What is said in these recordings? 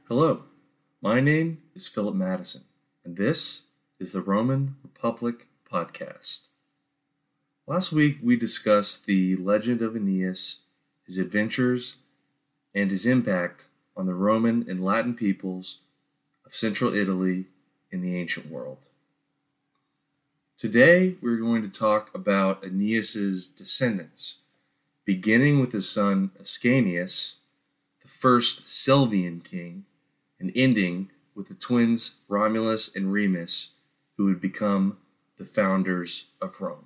Hello, my name is Philip Madison, and this is the Roman Republic Podcast. Last week we discussed the legend of Aeneas, his adventures, and his impact on the Roman and Latin peoples of central Italy in the ancient world. Today we're going to talk about Aeneas's descendants, beginning with his son Ascanius, the first Silvian king, and ending with the twins Romulus and Remus, who would become the founders of Rome.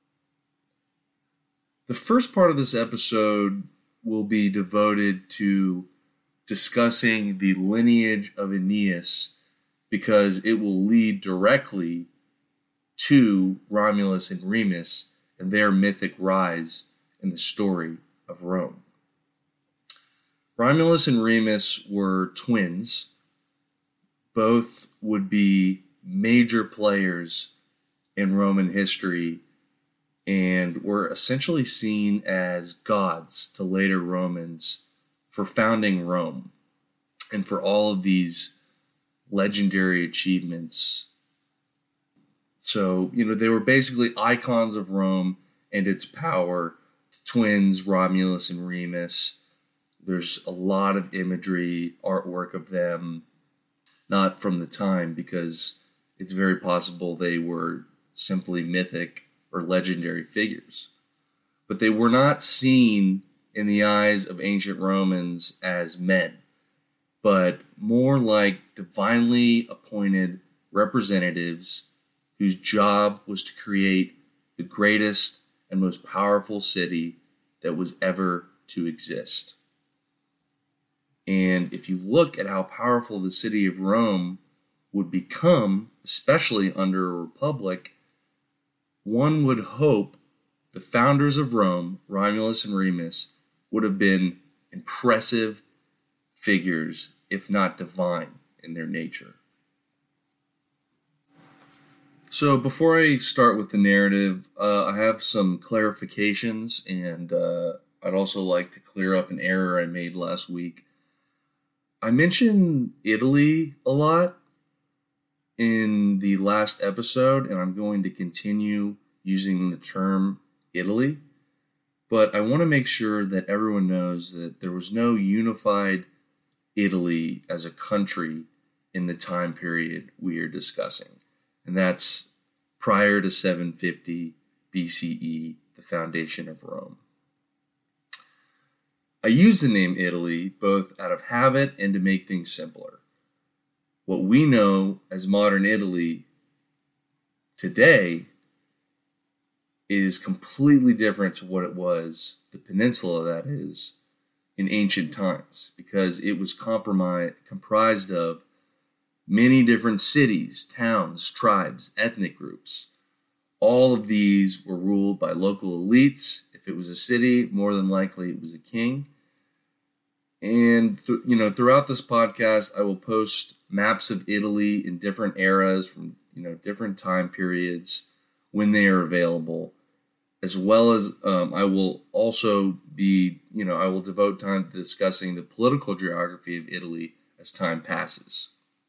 The first part of this episode will be devoted to discussing the lineage of Aeneas because it will lead directly to Romulus and Remus and their mythic rise in the story of Rome. Romulus and Remus were twins. Both would be major players in Roman history and were essentially seen as gods to later Romans for founding Rome and for all of these legendary achievements. So, they were basically icons of Rome and its power. The twins, Romulus and Remus. There's a lot of imagery, artwork of them, not from the time because it's very possible they were simply mythic or legendary figures. But they were not seen in the eyes of ancient Romans as men, but more like divinely appointed representatives whose job was to create the greatest and most powerful city that was ever to exist. And if you look at how powerful the city of Rome would become, especially under a republic, one would hope the founders of Rome, Romulus and Remus, would have been impressive figures, if not divine, in their nature. So before I start with the narrative, I have some clarifications, and I'd also like to clear up an error I made last week. I mentioned Italy a lot in the last episode, and I'm going to continue using the term Italy, but I want to make sure that everyone knows that there was no unified Italy as a country in the time period we are discussing, and that's prior to 750 BCE, the foundation of Rome. I use the name Italy both out of habit and to make things simpler. What we know as modern Italy today is completely different to what it was, the peninsula that is, in ancient times, because it was comprised of many different cities, towns, tribes, ethnic groups. All of these were ruled by local elites. If it was a city, more than likely it was a king. And, throughout this podcast, I will post maps of Italy in different eras from, different time periods when they are available, as well as I will also be, I will devote time to discussing the political geography of Italy as time passes.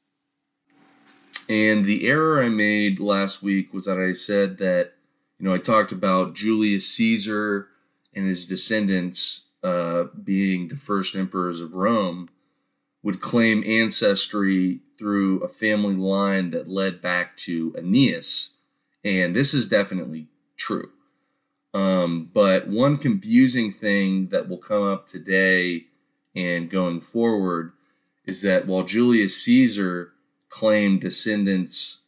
And the error I made last week was that I said that, I talked about Julius Caesar and his descendants being the first emperors of Rome, would claim ancestry through a family line that led back to Aeneas. And this is definitely true. But one confusing thing that will come up today and going forward is that while Julius Caesar claimed descendants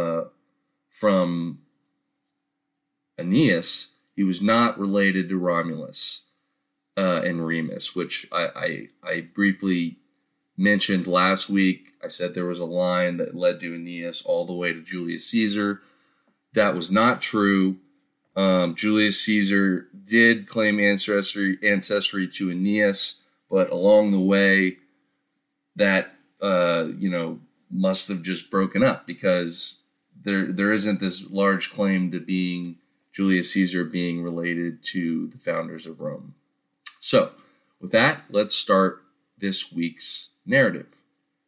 from Aeneas, he was not related to Romulus and Remus, which I briefly mentioned last week. I said there was a line that led to Aeneas all the way to Julius Caesar. That was not true. Julius Caesar did claim ancestry to Aeneas, but along the way, that must have just broken up because there isn't this large claim to being Julius Caesar being related to the founders of Rome. So, with that, let's start this week's narrative.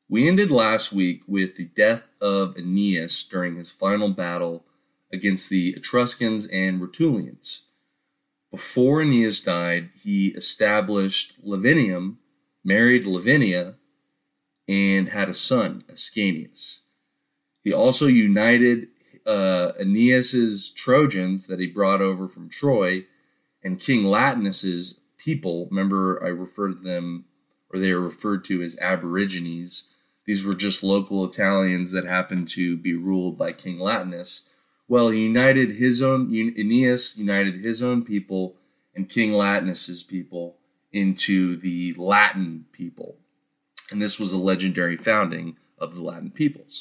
We ended last week with the death of Aeneas during his final battle against the Etruscans and Rutulians. Before Aeneas died, he established Lavinium, married Lavinia, and had a son, Ascanius. He also united Aeneas's Trojans that he brought over from Troy and King Latinus's people. Remember, I referred to them, or they are referred to as Aborigines. These were just local Italians that happened to be ruled by King Latinus. Well, Aeneas united his own people and King Latinus's people into the Latin people. And this was a legendary founding of the Latin peoples.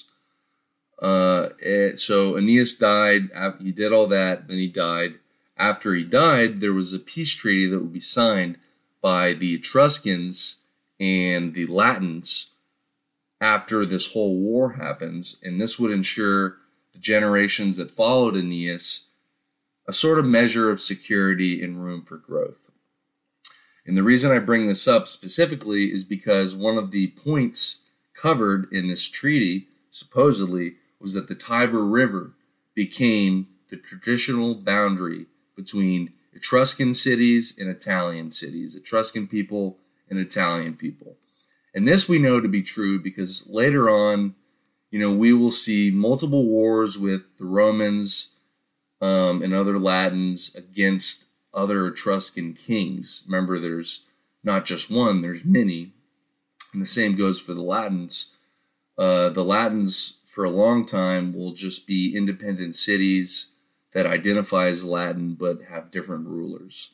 So Aeneas died. He did all that, then he died. After he died, there was a peace treaty that would be signed by the Etruscans and the Latins after this whole war happens, and this would ensure the generations that followed Aeneas a sort of measure of security and room for growth. And the reason I bring this up specifically is because one of the points covered in this treaty, supposedly, was that the Tiber River became the traditional boundary between Etruscan cities and Italian cities, Etruscan people and Italian people. And this we know to be true because later on, we will see multiple wars with the Romans and other Latins against other Etruscan kings. Remember, there's not just one, there's many. And the same goes for the Latins. The Latins, for a long time, will just be independent cities that identify as Latin but have different rulers.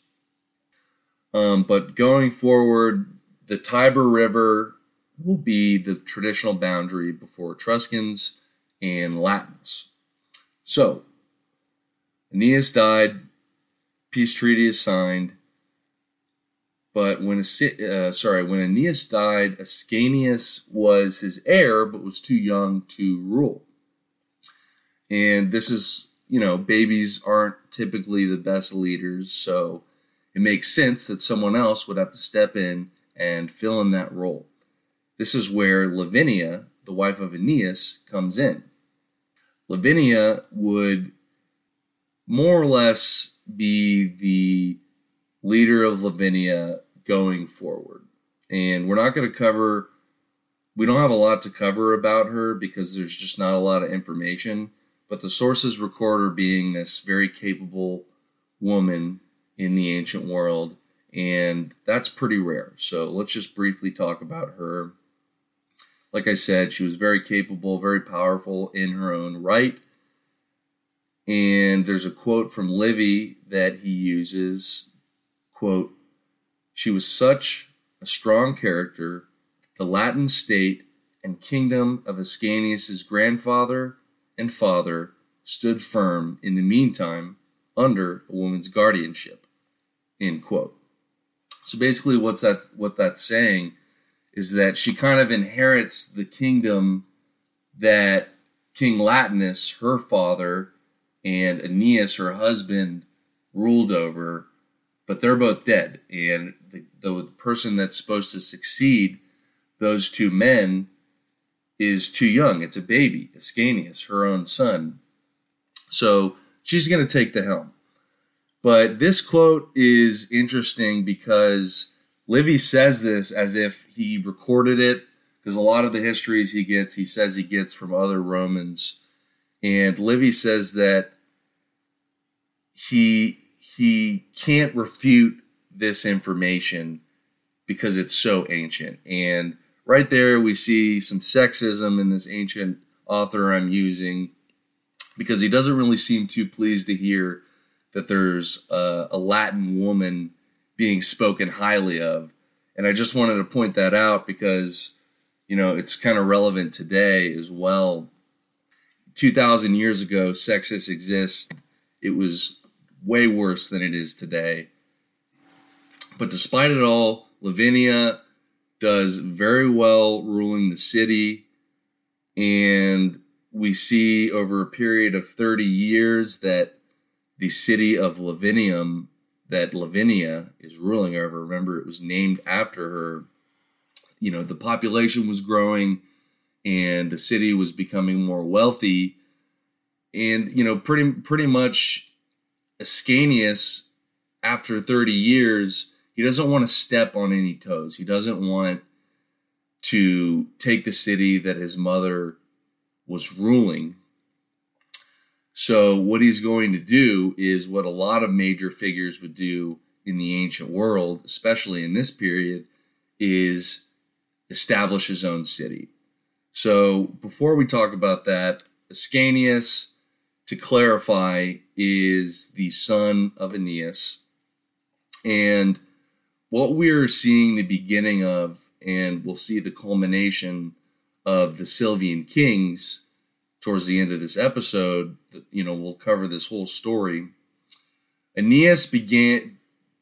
But going forward, the Tiber River will be the traditional boundary before Etruscans and Latins. So, Aeneas died, peace treaty is signed, but when Aeneas died, Ascanius was his heir, but was too young to rule. And this is, babies aren't typically the best leaders, so it makes sense that someone else would have to step in and fill in that role. This is where Lavinia, the wife of Aeneas, comes in. Lavinia would more or less be the leader of Lavinia going forward. And we don't have a lot to cover about her because there's just not a lot of information, but the sources record her being this very capable woman in the ancient world, and that's pretty rare. So let's just briefly talk about her. Like I said, she was very capable, very powerful in her own right. And there's a quote from Livy that he uses, quote, "She was such a strong character, the Latin state and kingdom of Ascanius' grandfather and father stood firm in the meantime under a woman's guardianship," end quote. So basically what that's saying is that she kind of inherits the kingdom that King Latinus, her father, and Aeneas, her husband, ruled over, but they're both dead. And the person that's supposed to succeed those two men is too young. It's a baby, Ascanius, her own son. So she's going to take the helm. But this quote is interesting because Livy says this as if he recorded it, because a lot of the histories he says he gets from other Romans. And Livy says that he can't refute this information because it's so ancient. And right there we see some sexism in this ancient author I'm using, because he doesn't really seem too pleased to hear that there's a Latin woman being spoken highly of. And I just wanted to point that out because, it's kind of relevant today as well. 2,000 years ago, sexist exists. It was way worse than it is today. But despite it all, Lavinia does very well ruling the city. And we see over a period of 30 years that the city of Lavinium, that Lavinia is ruling over, remember it was named after her, the population was growing, and the city was becoming more wealthy. And, pretty much Ascanius, after 30 years, he doesn't want to step on any toes. He doesn't want to take the city that his mother was ruling. So what he's going to do is what a lot of major figures would do in the ancient world, especially in this period, is establish his own city. So before we talk about that, Ascanius, to clarify, is the son of Aeneas. And what we're seeing the beginning of, and we'll see the culmination of the Silvian kings towards the end of this episode, we'll cover this whole story. Aeneas began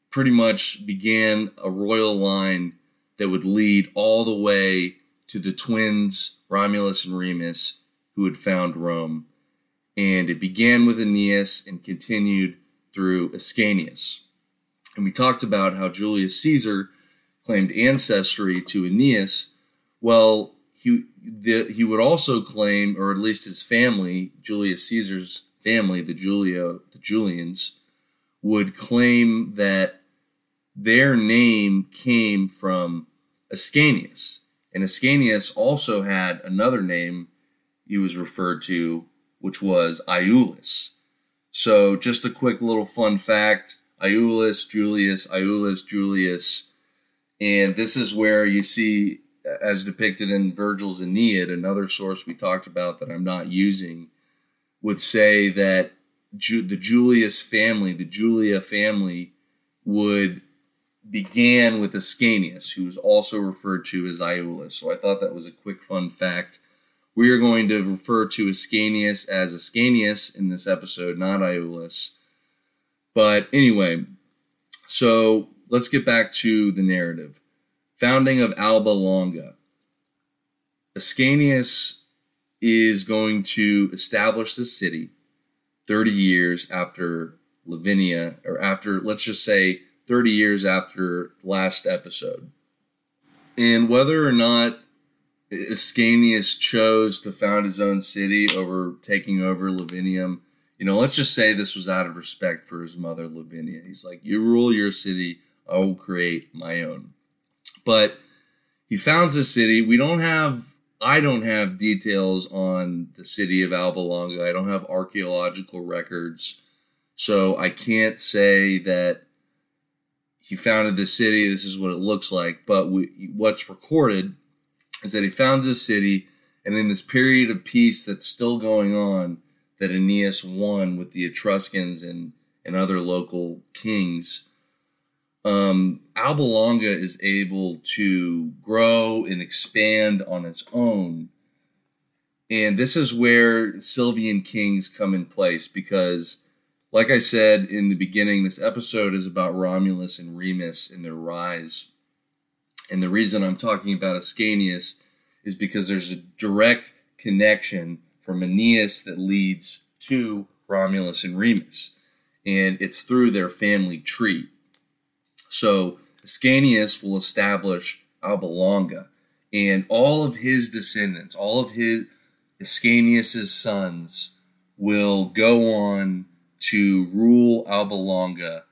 a royal line that would lead all the way to the twins, Romulus and Remus, who had found Rome. And it began with Aeneas and continued through Ascanius. And we talked about how Julius Caesar claimed ancestry to Aeneas. Well, he would also claim, or at least his family, Julius Caesar's family, the Julians, would claim that their name came from Ascanius. And Ascanius also had another name he was referred to, which was Iulus. So just a quick little fun fact, Iulus, Julius. And this is where you see, as depicted in Virgil's Aeneid, another source we talked about that I'm not using, would say that the Julia family began with Ascanius, who was also referred to as Iulus. So I thought that was a quick fun fact. We are going to refer to Ascanius as Ascanius in this episode, not Iulus. But anyway, so let's get back to the narrative. Founding of Alba Longa. Ascanius is going to establish the city 30 years after Lavinia, or after, let's just say, 30 years after last episode. And whether or not Ascanius chose to found his own city over taking over Lavinium, let's just say this was out of respect for his mother, Lavinia. He's like, you rule your city, I will create my own. But he founds the city. I don't have details on the city of Alba Longa. I don't have archaeological records. So I can't say that he founded the city, this is what it looks like. But what's recorded is that he founds a city, and in this period of peace that's still going on, that Aeneas won with the Etruscans and other local kings, Alba Longa is able to grow and expand on its own. And this is where Silvian kings come in place, because, like I said in the beginning, this episode is about Romulus and Remus and their rise. And the reason I'm talking about Ascanius is because there's a direct connection from Aeneas that leads to Romulus and Remus. And it's through their family tree. So Ascanius will establish Alba Longa. And all of his descendants, all of Ascanius' sons, will go on to rule Alba Longa.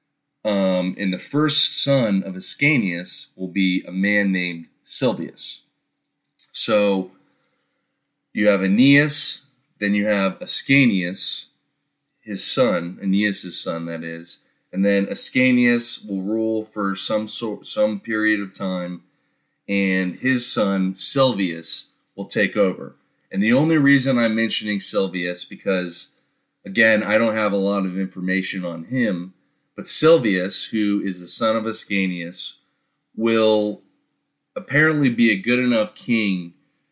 And the first son of Ascanius will be a man named Silvius. So you have Aeneas, then you have Ascanius, his son, Aeneas' son, that is, and then Ascanius will rule for some period of time, and his son Silvius will take over. And the only reason I'm mentioning Silvius, because again, I don't have a lot of information on him, but Silvius, who is the son of Ascanius, will apparently be a good enough king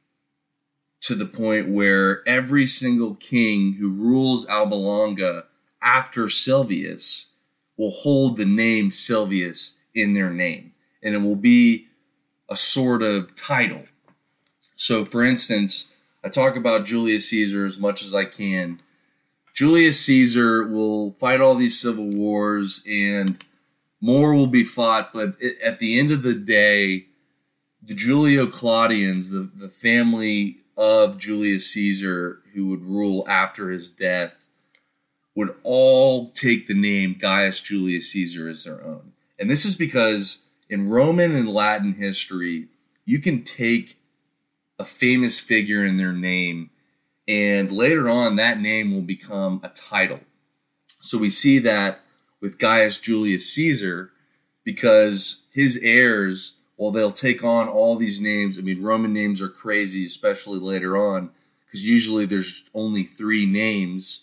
to the point where every single king who rules Alba Longa after Silvius will hold the name Silvius in their name. And it will be a sort of title. So, for instance, I talk about Julius Caesar as much as I can. Julius Caesar will fight all these civil wars, and more will be fought, but at the end of the day, the Julio-Claudians, the family of Julius Caesar who would rule after his death, would all take the name Gaius Julius Caesar as their own. And this is because in Roman and Latin history, you can take a famous figure in their name, and later on that name will become a title. So we see that with Gaius Julius Caesar, because his heirs, well, they'll take on all these names. I mean, Roman names are crazy, especially later on, because usually there's only 3 names.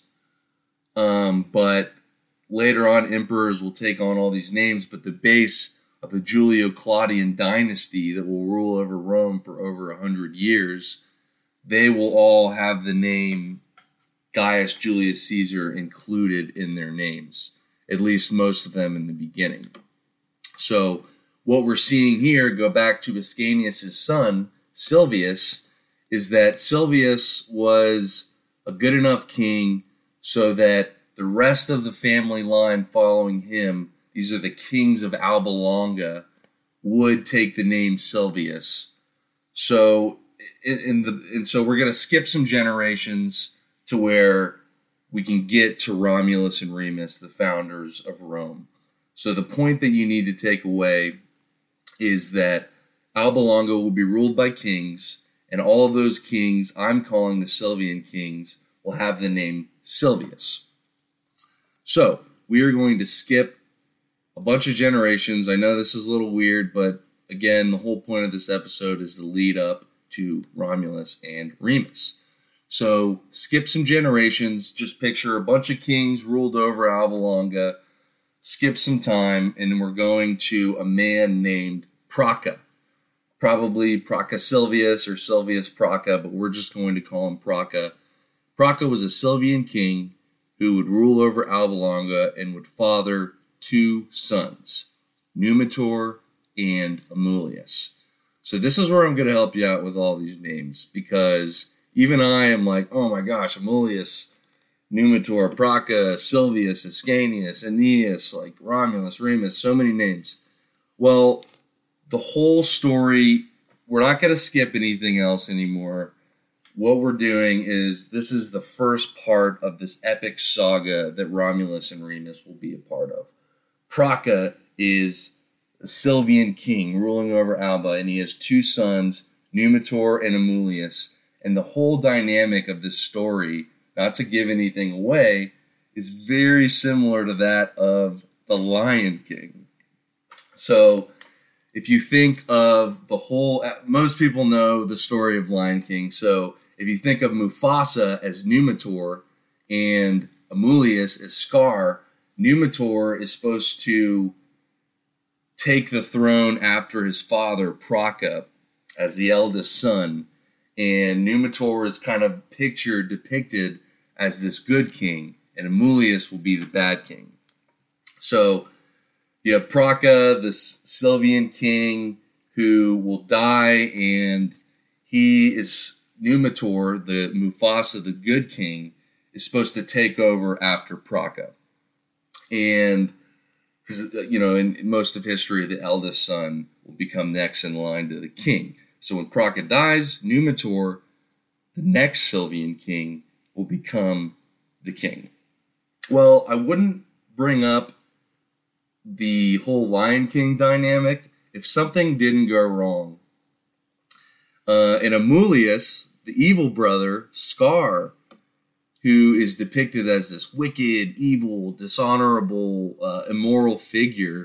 But later on, emperors will take on all these names, but the base of the Julio-Claudian dynasty that will rule over Rome for over 100 years, they will all have the name Gaius Julius Caesar included in their names, at least most of them in the beginning. So what we're seeing here, go back to Ascanius' son, Silvius, is that Silvius was a good enough king so that the rest of the family line following him, these are the kings of Alba Longa, would take the name Silvius. So, so we're going to skip some generations to where we can get to Romulus and Remus, the founders of Rome. So the point that you need to take away is that Alba Longa will be ruled by kings, and all of those kings, I'm calling the Silvian kings, will have the name Silvius. So we are going to skip a bunch of generations. I know this is a little weird, but again, the whole point of this episode is the lead up to Romulus and Remus. So skip some generations, just picture a bunch of kings ruled over Alba Longa, skip some time, and then we're going to a man named Procca. Probably Procca Silvius or Silvius Procca, but we're just going to call him Procca. Procca was a Silvian king who would rule over Alba Longa and would father 2 sons, Numitor and Amulius. So this is where I'm going to help you out with all these names, because even I am like, oh my gosh, Amulius, Numitor, Procca, Silvius, Ascanius, Aeneas, like Romulus, Remus, so many names. Well, the whole story, we're not going to skip anything else anymore. What we're doing is, this is the first part of this epic saga that Romulus and Remus will be a part of. Procca is a Silvian king ruling over Alba, and he has 2 sons, Numitor and Amulius. And the whole dynamic of this story, not to give anything away, is very similar to that of The Lion King. So if you think of the whole, most people know the story of Lion King. So if you think of Mufasa as Numitor and Amulius as Scar, Numitor is supposed to take the throne after his father, Procca, as the eldest son. And Numitor is kind of depicted as this good king, and Amulius will be the bad king. So you have Procca, this Silvian king, who will die, and he is Numitor, the Mufasa, the good king, is supposed to take over after Procca. And because, in most of history, the eldest son will become next in line to the king. So when Procca dies, Numitor, the next Silvian king, will become the king. Well, I wouldn't bring up the whole Lion King dynamic if something didn't go wrong. And Amulius, the evil brother, Scar, who is depicted as this wicked, evil, dishonorable, immoral figure,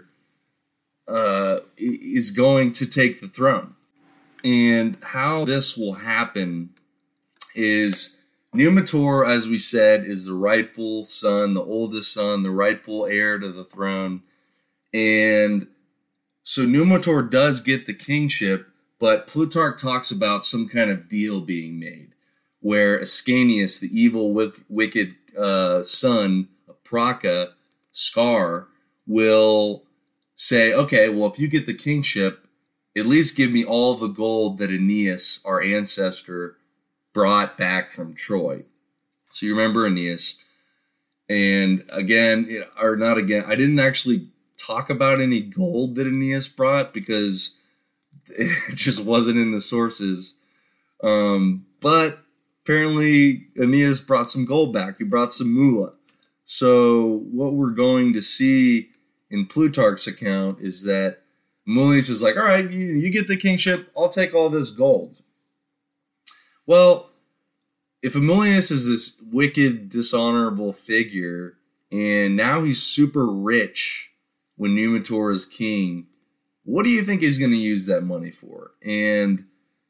is going to take the throne. And how this will happen is Numitor, as we said, is the rightful son, the oldest son, the rightful heir to the throne. And so Numitor does get the kingship, but Plutarch talks about some kind of deal being made where Ascanius, the evil, wicked son of Procca, Scar, will say, okay, well, if you get the kingship, at least give me all the gold that Aeneas, our ancestor, brought back from Troy. So you remember Aeneas. And again, I didn't actually talk about any gold that Aeneas brought, because It just wasn't in the sources. But apparently Aeneas brought some gold back. He brought some moolah. So what we're going to see in Plutarch's account is that Amulius is like, all right, you get the kingship, I'll take all this gold. Well, if Amulius is this wicked, dishonorable figure, and now he's super rich when Numitor is king, what do you think he's going to use that money for? And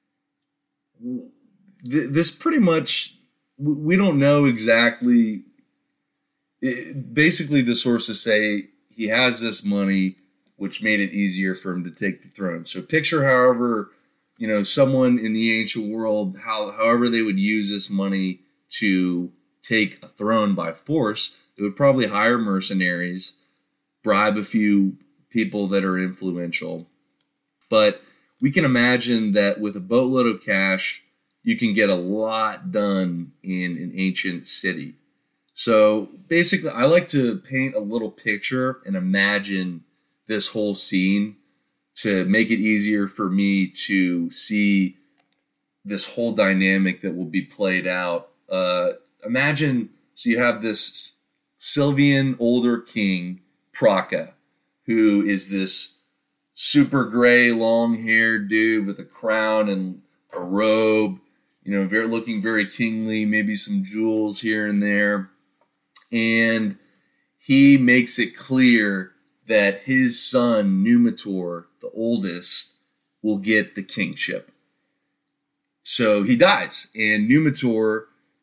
this pretty much, we don't know exactly. Basically, the sources say he has this money, which made it easier for him to take the throne. So picture, however, someone in the ancient world, however they would use this money to take a throne by force. They would probably hire mercenaries, bribe a few people that are influential. But we can imagine that with a boatload of cash, you can get a lot done in an ancient city. So basically, I like to paint a little picture and imagine this whole scene to make it easier for me to see this whole dynamic that will be played out. Imagine, so you have this Sylvian older king, Procca, who is this super gray, long-haired dude with a crown and a robe, looking very kingly, maybe some jewels here and there. And he makes it clear that his son, Numitor, the oldest, will get the kingship. So he dies, and Numitor,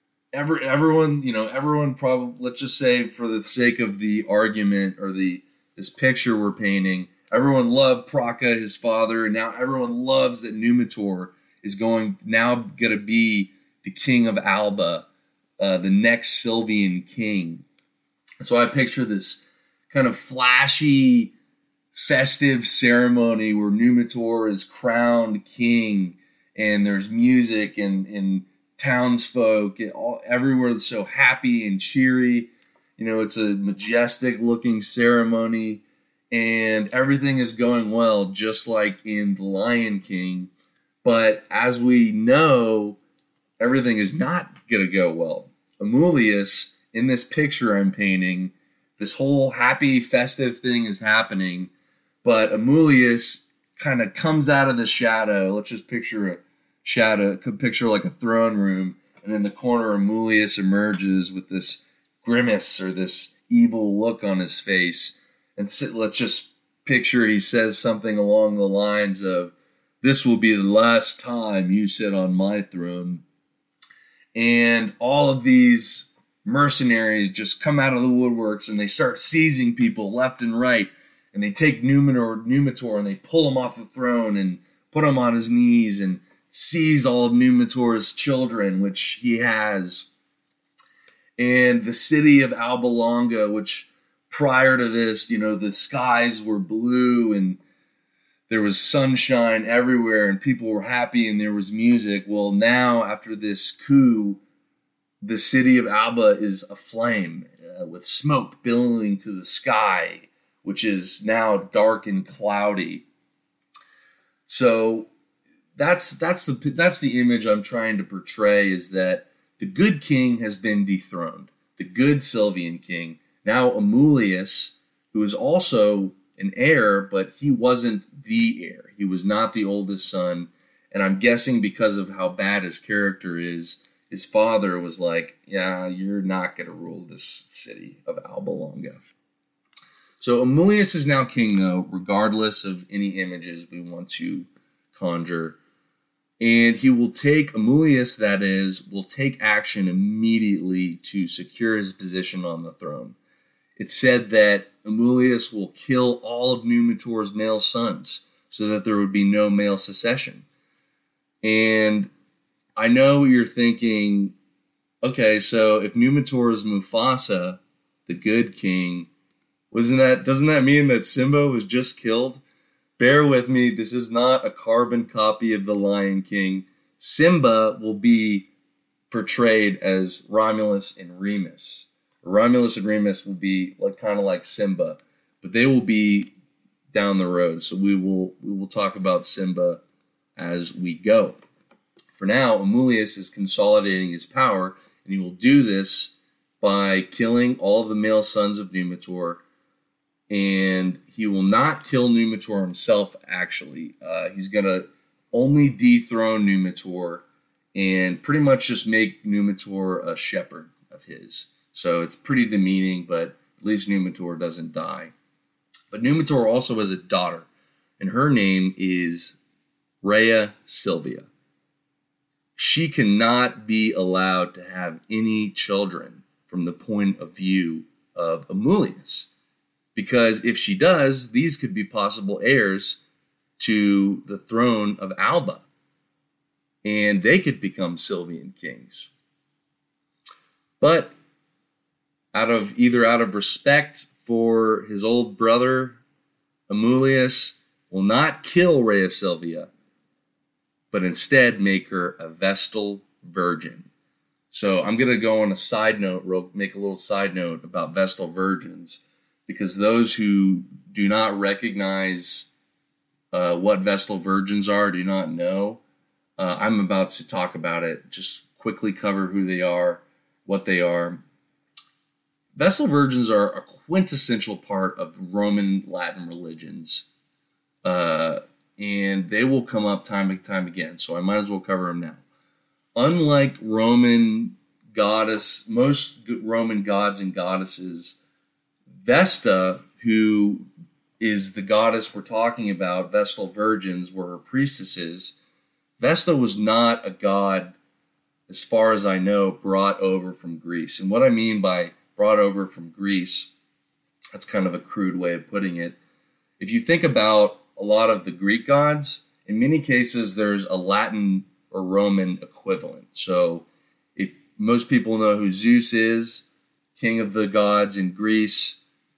everyone probably, let's just say for the sake of the argument or this picture we're painting, everyone loved Procca, his father, and now everyone loves that Numitor is going to be the king of Alba, the next Sylvian king. So I picture this kind of flashy, festive ceremony where Numitor is crowned king, and there's music and townsfolk, everywhere is so happy and cheery. It's a majestic looking ceremony, and everything is going well, just like in The Lion King. But as we know, everything is not going to go well. Amulius, in this picture I'm painting, this whole happy, festive thing is happening, but Amulius kind of comes out of the shadow. Let's just picture a shadow, picture like a throne room, and in the corner, Amulius emerges with this grimace or this evil look on his face. And let's just picture he says something along the lines of, "This will be the last time you sit on my throne." And all of these mercenaries just come out of the woodworks and they start seizing people left and right. And they take Numitor and they pull him off the throne and put him on his knees and seize all of Numitor's children, which he has. And the city of Alba Longa, which prior to this, the skies were blue and there was sunshine everywhere and people were happy and there was music. Well, now after this coup, the city of Alba is aflame with smoke billowing to the sky, which is now dark and cloudy. So that's the image I'm trying to portray, is that the good king has been dethroned, the good Sylvian king. Now Amulius, who is also an heir, but he wasn't the heir. He was not the oldest son, and I'm guessing because of how bad his character is, his father was like, yeah, you're not going to rule this city of Alba Longa. So Amulius is now king, though, regardless of any images we want to conjure. And Amulius, that is, will take action immediately to secure his position on the throne. It's said that Amulius will kill all of Numitor's male sons so that there would be no male succession. And I know you're thinking, okay, so if Numitor is Mufasa, the good king, doesn't that mean that Simba was just killed? Bear with me, this is not a carbon copy of The Lion King. Simba will be portrayed as Romulus and Remus. Romulus and Remus will be kind of like Simba, but they will be down the road. So we will talk about Simba as we go. For now, Amulius is consolidating his power, and he will do this by killing all of the male sons of Numitor. And he will not kill Numitor himself, actually. He's going to only dethrone Numitor and pretty much just make Numitor a shepherd of his. So it's pretty demeaning, but at least Numitor doesn't die. But Numitor also has a daughter, and her name is Rhea Silvia. She cannot be allowed to have any children from the point of view of Amulius, because if she does, these could be possible heirs to the throne of Alba, and they could become Silvian kings. But out of respect for his old brother, Amulius will not kill Rhea Silvia, but instead make her a Vestal virgin. So I'm going to go on a side note, make a little side note about Vestal virgins, because those who do not recognize what Vestal virgins are, do not know. I'm about to talk about it, just quickly cover who they are, what they are. Vestal virgins are a quintessential part of Roman Latin religions, and they will come up time and time again, so I might as well cover them now. Unlike most Roman gods and goddesses, Vesta, who is the goddess we're talking about, Vestal virgins were her priestesses. Vesta was not a god, as far as I know, brought over from Greece. And what I mean by brought over from Greece, that's kind of a crude way of putting it. If you think about a lot of the Greek gods, in many cases there's a Latin or Roman equivalent. So if most people know who Zeus is, king of the gods in Greece,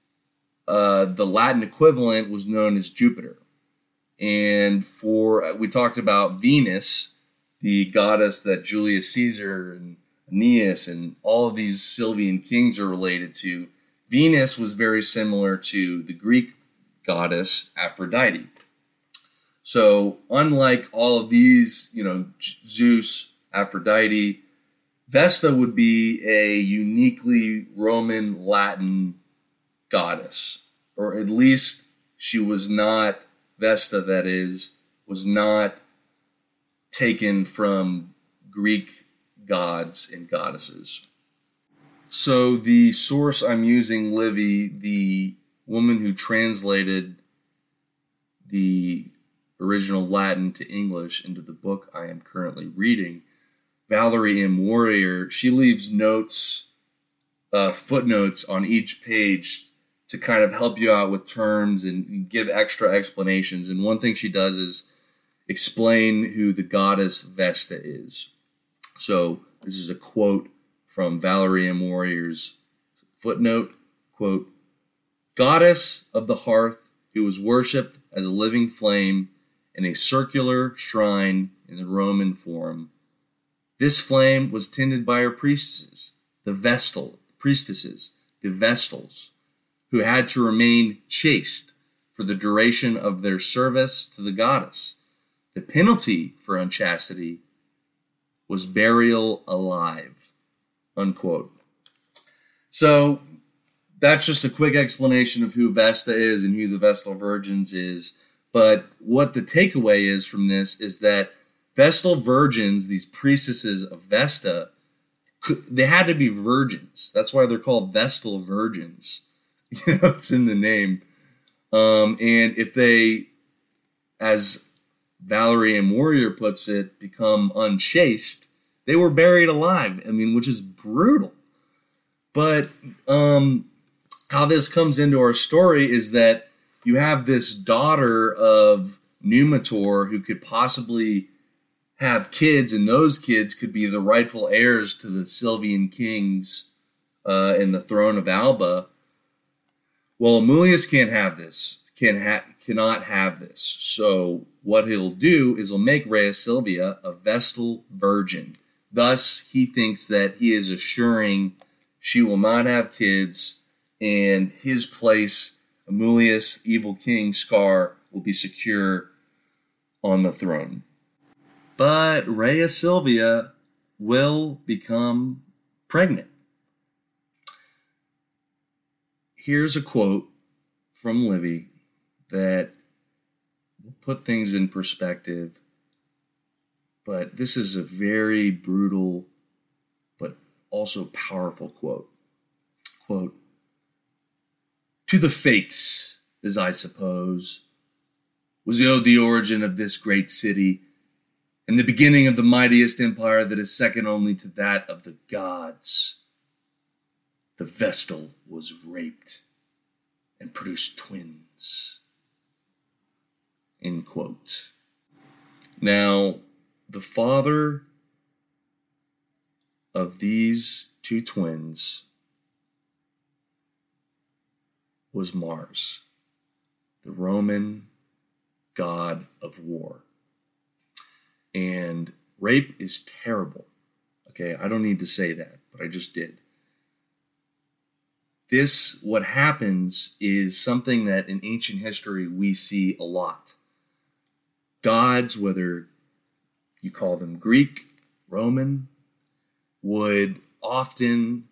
the Latin equivalent was known as Jupiter. And we talked about Venus, the goddess that Julius Caesar and Aeneas and all of these Silvian kings are related to. Venus was very similar to the Greek goddess Aphrodite. So unlike all of these, Zeus, Aphrodite, Vesta would be a uniquely Roman Latin goddess, or at least she was not, Vesta that is, was not taken from Greek gods and goddesses. So the source I'm using, Livy, the woman who translated the original Latin to English into the book I am currently reading, Valerie M. Warrior, she leaves notes, footnotes on each page to kind of help you out with terms and give extra explanations. And one thing she does is explain who the goddess Vesta is. So this is a quote from Valerie M. Warrior's footnote, quote, "Goddess of the hearth who was worshipped as a living flame in a circular shrine in the Roman Forum. This flame was tended by her priestesses, the Vestals, who had to remain chaste for the duration of their service to the goddess. The penalty for unchastity was burial alive," unquote. So that's just a quick explanation of who Vesta is and who the Vestal Virgins is. But what the takeaway is from this is that Vestal Virgins, these priestesses of Vesta, they had to be virgins. That's why they're called Vestal Virgins. It's in the name. And if they, as Valerie M. Warrior puts it, become unchaste, they were buried alive. Which is brutal. But how this comes into our story is that you have this daughter of Numitor who could possibly have kids, and those kids could be the rightful heirs to the Silvian kings and the throne of Alba. Well, Amulius can't have this, cannot have this. So what he'll do is he'll make Rhea Silvia a Vestal virgin. Thus, he thinks that he is assuring she will not have kids, and his place Amulius, the evil king Scar, will be secure on the throne. But Rhea Silvia will become pregnant. Here's a quote from Livy that will put things in perspective, but this is a very brutal but also powerful quote. Quote, "To the fates, as I suppose, was owed the origin of this great city, and the beginning of the mightiest empire that is second only to that of the gods. The Vestal was raped and produced twins." End quote. Now, the father of these two twins was Mars, the Roman god of war. And rape is terrible. Okay, I don't need to say that, but I just did. What happens is something that in ancient history we see a lot. Gods, whether you call them Greek, Roman, would often,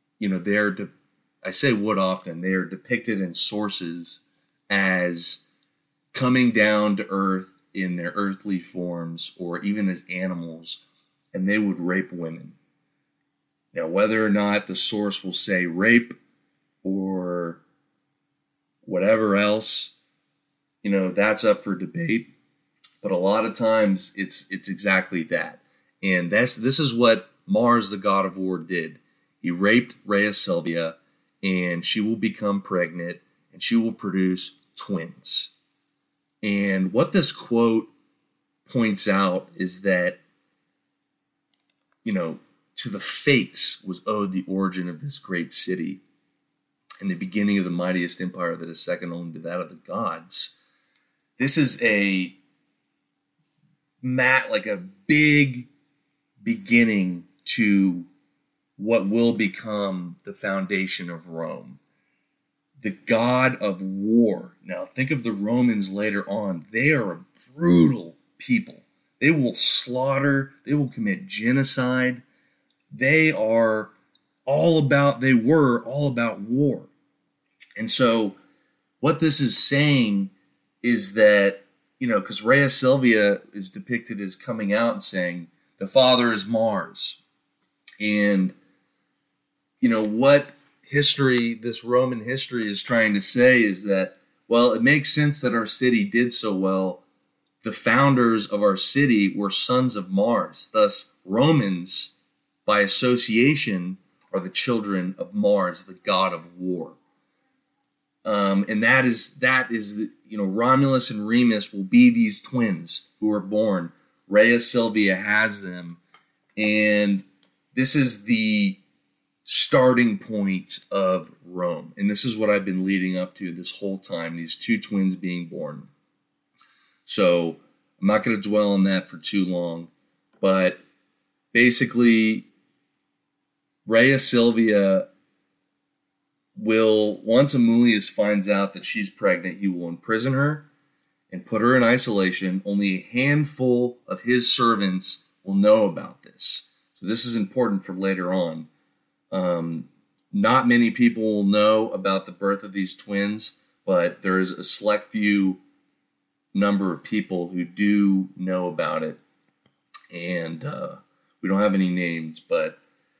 I say would often, they are depicted in sources as coming down to earth in their earthly forms or even as animals, and they would rape women. Now, whether or not the source will say rape or whatever else, that's up for debate. But a lot of times it's exactly that. And this is what Mars, the god of war, did. He raped Rhea Silvia, and she will become pregnant, and she will produce twins. And what this quote points out is that, to the fates was owed the origin of this great city and the beginning of the mightiest empire that is second only to that of the gods. This is a big beginning to what will become the foundation of Rome. The god of war. Now think of the Romans later on. They are a brutal people. They will slaughter. They will commit genocide. They were all about war. And so what this is saying is that, because Rhea Silvia is depicted as coming out and saying, the father is Mars. And, what this Roman history is trying to say is that, well, it makes sense that our city did so well. The founders of our city were sons of Mars. Thus, Romans, by association, are the children of Mars, the god of war. And that is Romulus and Remus will be these twins who are born. Rhea Silvia has them. And this is the starting point of Rome. And this is what I've been leading up to this whole time, these two twins being born. So I'm not going to dwell on that for too long. But basically, Rhea Silvia will, once Amulius finds out that she's pregnant, he will imprison her and put her in isolation. Only a handful of his servants will know about this. So this is important for later on. Not many people will know about the birth of these twins, but there is a select few number of people who do know about it. And we don't have any names, but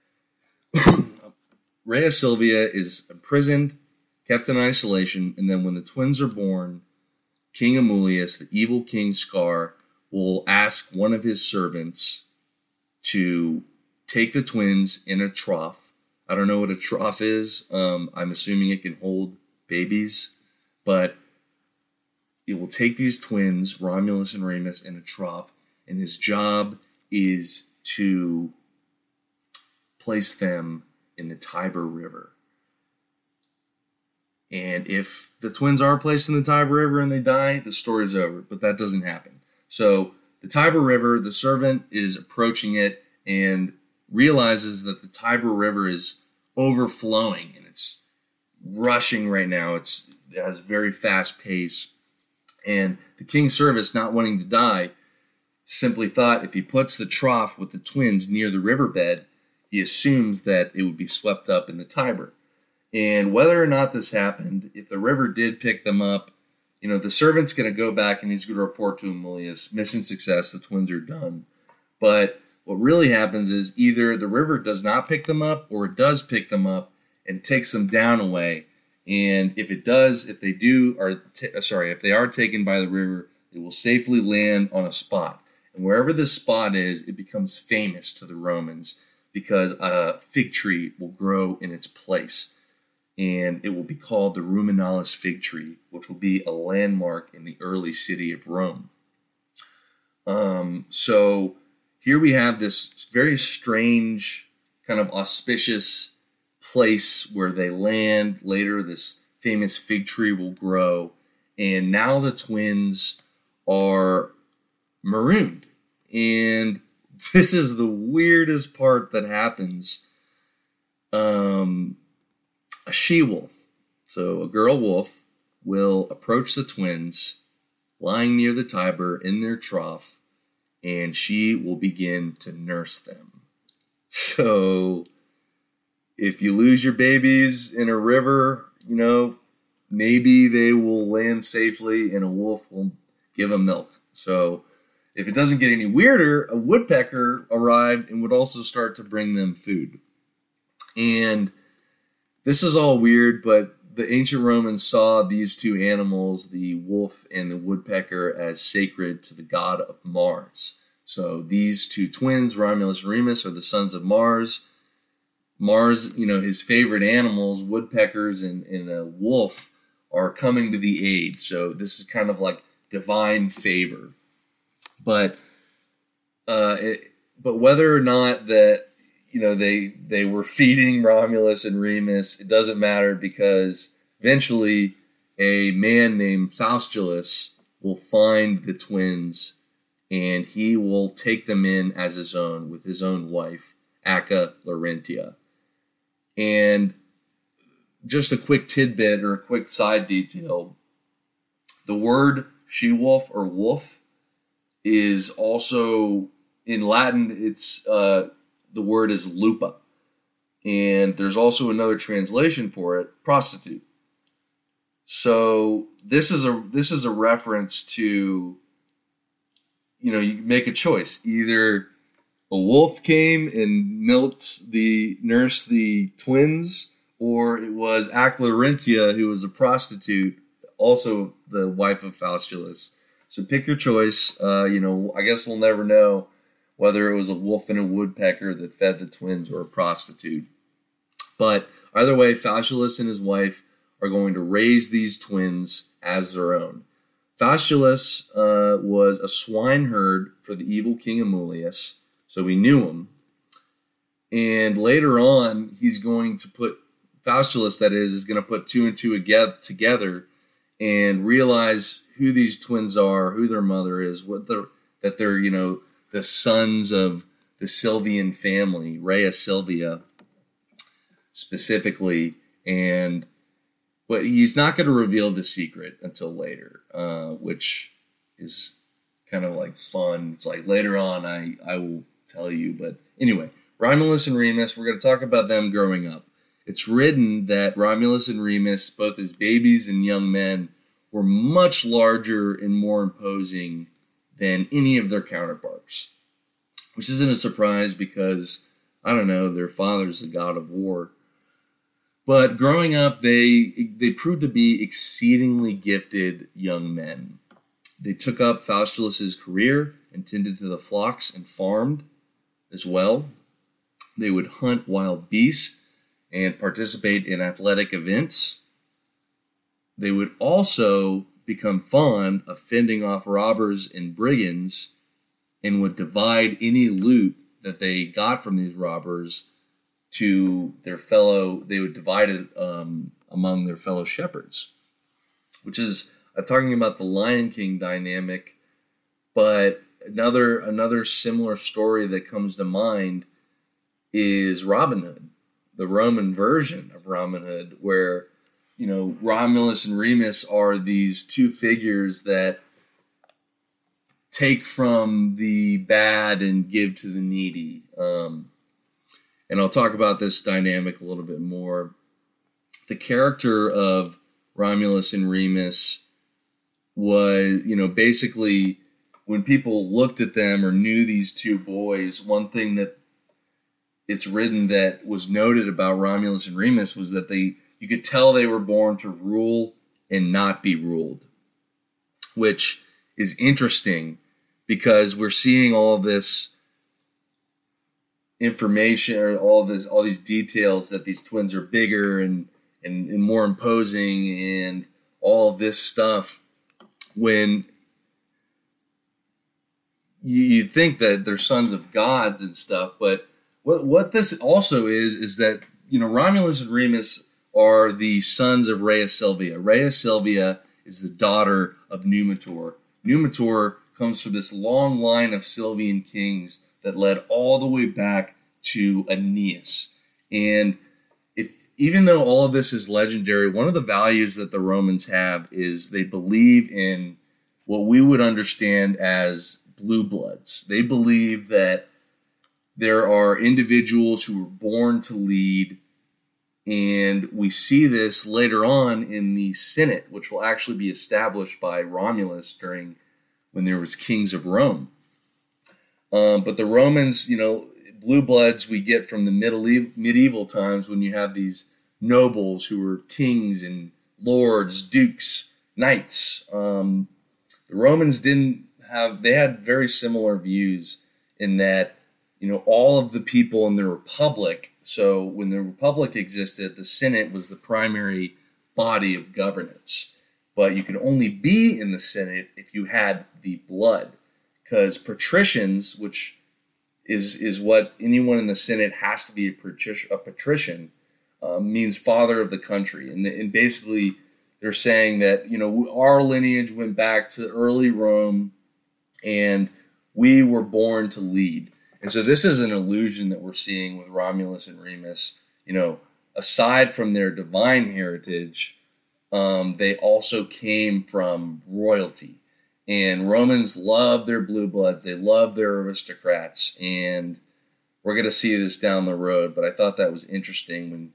Rhea Silvia is imprisoned, kept in isolation, and then when the twins are born, King Amulius, the evil King Scar, will ask one of his servants to take the twins in a trough. I don't know what a trough is. I'm assuming it can hold babies, but he will take these twins, Romulus and Remus, in a trough, and his job is to place them in the Tiber River. And if the twins are placed in the Tiber River and they die, the story's over. But that doesn't happen. So the Tiber River, the servant is approaching it and realizes that the Tiber River is overflowing and it's rushing right now. It's has a very fast pace. And the king's service, not wanting to die, simply thought if he puts the trough with the twins near the riverbed, he assumes that it would be swept up in the Tiber. And whether or not this happened, if the river did pick them up, the servant's going to go back and he's going to report to Amulius, mission success, the twins are done. But what really happens is either the river does not pick them up or it does pick them up and takes them down away. And if it does, if they are taken by the river, it will safely land on a spot. And wherever this spot is, it becomes famous to the Romans because a fig tree will grow in its place. And it will be called the Ruminalis fig tree, which will be a landmark in the early city of Rome. So here we have this very strange, kind of auspicious place where they land. Later, this famous fig tree will grow. And now the twins are marooned. And this is the weirdest part that happens. A she-wolf, so a girl wolf, will approach the twins lying near the Tiber in their trough, and she will begin to nurse them. So if you lose your babies in a river, maybe they will land safely and a wolf will give them milk. So if it doesn't get any weirder, a woodpecker arrived and would also start to bring them food. And this is all weird, but the ancient Romans saw these two animals, the wolf and the woodpecker, as sacred to the god of Mars. So these two twins, Romulus and Remus, are the sons of Mars. Mars, his favorite animals, woodpeckers and a wolf, are coming to the aid. So this is kind of like divine favor. But whether or not that they were feeding Romulus and Remus, it doesn't matter because eventually a man named Faustulus will find the twins and he will take them in as his own with his own wife, Acca Larentia. And just a quick tidbit or a quick side detail, the word she-wolf or wolf is also, in Latin, it's the word is lupa. And there's also another translation for it, prostitute. So this is a reference to, you make a choice. Either a wolf came and nursed the twins, or it was Acca Larentia, who was a prostitute, also the wife of Faustulus. So pick your choice. I guess we'll never know whether it was a wolf and a woodpecker that fed the twins or a prostitute. But either way, Faustulus and his wife are going to raise these twins as their own. Faustulus was a swineherd for the evil King Amulius, so we knew him. And later on, Faustulus, is going to put two and two together and realize who these twins are, who their mother is, that they're, the sons of the Silvian family, Rhea Silvia specifically, but he's not going to reveal the secret until later, which is kind of like fun. It's like later on I will tell you, but anyway, Romulus and Remus, we're going to talk about them growing up. It's written that Romulus and Remus, both as babies and young men, were much larger and more imposing than any of their counterparts, which isn't a surprise because, their father's the god of war. But growing up, they proved to be exceedingly gifted young men. They took up Faustulus's career and tended to the flocks and farmed as well. They would hunt wild beasts and participate in athletic events. They would also become fond of fending off robbers and brigands and would divide any loot that they got from these robbers to they would divide it among their fellow shepherds, which is talking about the Lion King dynamic. But another similar story that comes to mind is Robin Hood, the Roman version of Robin Hood, where Romulus and Remus are these two figures that take from the bad and give to the needy. And I'll talk about this dynamic a little bit more. The character of Romulus and Remus was, basically when people looked at them or knew these two boys, one thing that it's written that was noted about Romulus and Remus was that you could tell they were born to rule and not be ruled, which is interesting because we're seeing all this information or all these details that these twins are bigger and more imposing and all of this stuff when you think that they're sons of gods and stuff. But what this also is that, Romulus and Remus are the sons of Rhea Silvia. Rhea Silvia is the daughter of Numitor. Numitor comes from this long line of Silvian kings that led all the way back to Aeneas. And even though all of this is legendary, one of the values that the Romans have is they believe in what we would understand as blue bloods. They believe that there are individuals who were born to lead, and we see this later on in the Senate, which will actually be established by Romulus when there was kings of Rome. But the Romans, blue bloods we get from the medieval times when you have these nobles who were kings and lords, dukes, knights. The Romans they had very similar views in that, all of the people in the Republic. So when the Republic existed, the Senate was the primary body of governance. But you could only be in the Senate if you had the blood, because patricians, which is what anyone in the Senate has to be a patrician, means father of the country. And basically they're saying that, our lineage went back to early Rome and we were born to lead. And so this is an illusion that we're seeing with Romulus and Remus. Aside from their divine heritage, they also came from royalty. And Romans love their blue bloods. They love their aristocrats. And we're going to see this down the road. But I thought that was interesting when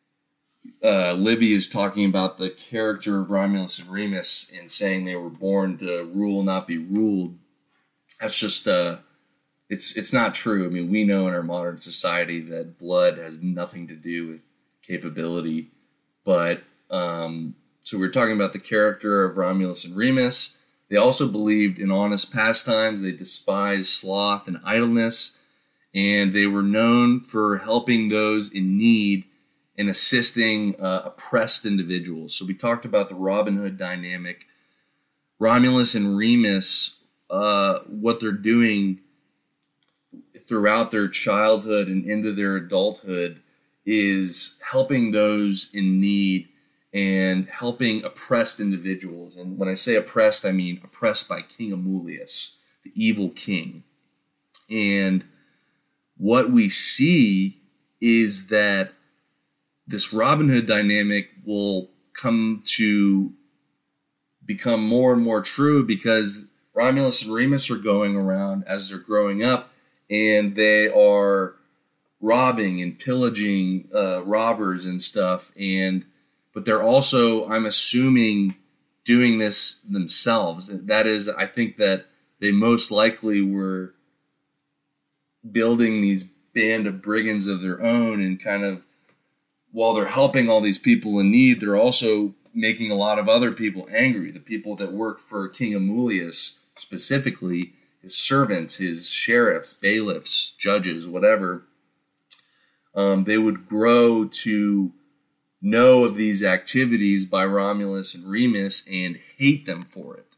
Livy is talking about the character of Romulus and Remus and saying they were born to rule, not be ruled. That's just, it's not true. I mean, we know in our modern society that blood has nothing to do with capability. But, so we're talking about the character of Romulus and Remus. They also believed in honest pastimes. They despised sloth and idleness. And they were known for helping those in need and assisting oppressed individuals. So we talked about the Robin Hood dynamic. Romulus and Remus, what they're doing throughout their childhood and into their adulthood is helping those in need and helping oppressed individuals. And when I say oppressed, I mean oppressed by King Amulius, the evil king. And what we see is that this Robin Hood dynamic will come to become more and more true because Romulus and Remus are going around as they're growing up and they are robbing and pillaging robbers and stuff. But they're also, I'm assuming, doing this themselves. That is, I think that they most likely were building these band of brigands of their own and kind of, while they're helping all these people in need, they're also making a lot of other people angry. The people that work for King Amulius, specifically, his servants, his sheriffs, bailiffs, judges, whatever, they would grow to know of these activities by Romulus and Remus and hate them for it.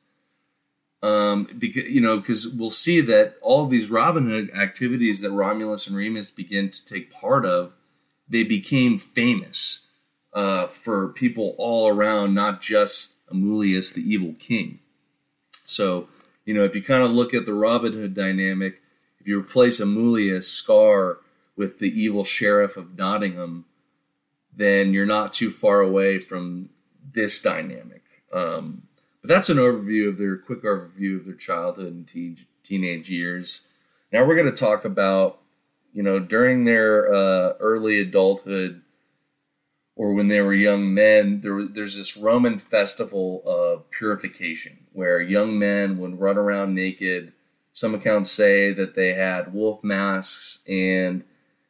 Because we'll see that all of these Robin Hood activities that Romulus and Remus begin to take part of, they became famous for people all around, not just Amulius, the evil king. So, if you kind of look at the Robin Hood dynamic, if you replace Amulius, Scar, with the evil sheriff of Nottingham, then you're not too far away from this dynamic. But that's an quick overview of their childhood and teenage years. Now we're going to talk about, during their early adulthood, or when they were young men, there's this Roman festival of purification where young men would run around naked. Some accounts say that they had wolf masks and